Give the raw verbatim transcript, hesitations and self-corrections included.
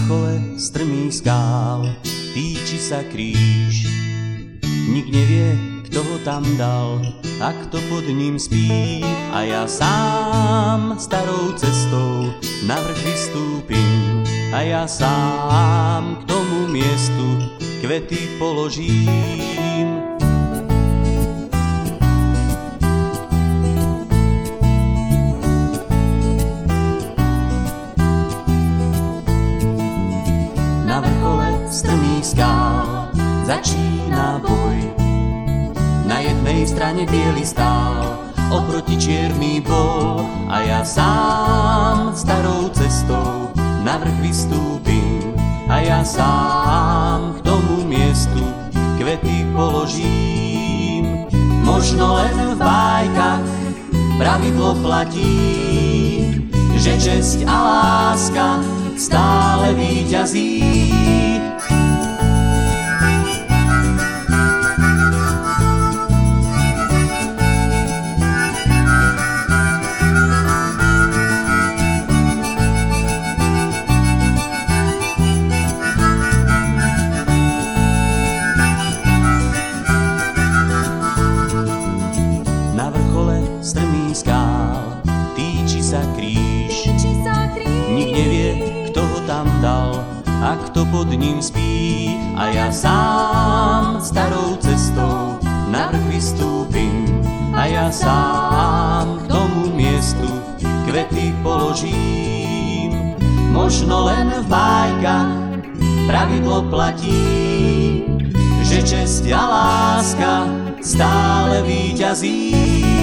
vrchole strmých skál týči sa kríž. Nik nevie, kto ho tam dal a kto pod ním spí. A ja sám starou cestou na vrch vystúpim. A ja sám k tomu miestu kvety položím. Na vrchole strmých skál začína boj. Na jednej strane biely stál, oproti čierny bol. A ja sám starou cestou na vrch vystúpim. A ja sám k tomu miestu kvety položím. Možno len v bájkach pravidlo platí, že česť a láska stále víťazí. Na vrchole strmých skál týči sa kríž. Nik nevie, kto ho tam dal a kto pod ním spí. A ja sám starou cestou na vrch vystúpim. A ja sám k tomu miestu kvety položím. Možno len v bájkach pravidlo platí, že česť a láska stále víťazí.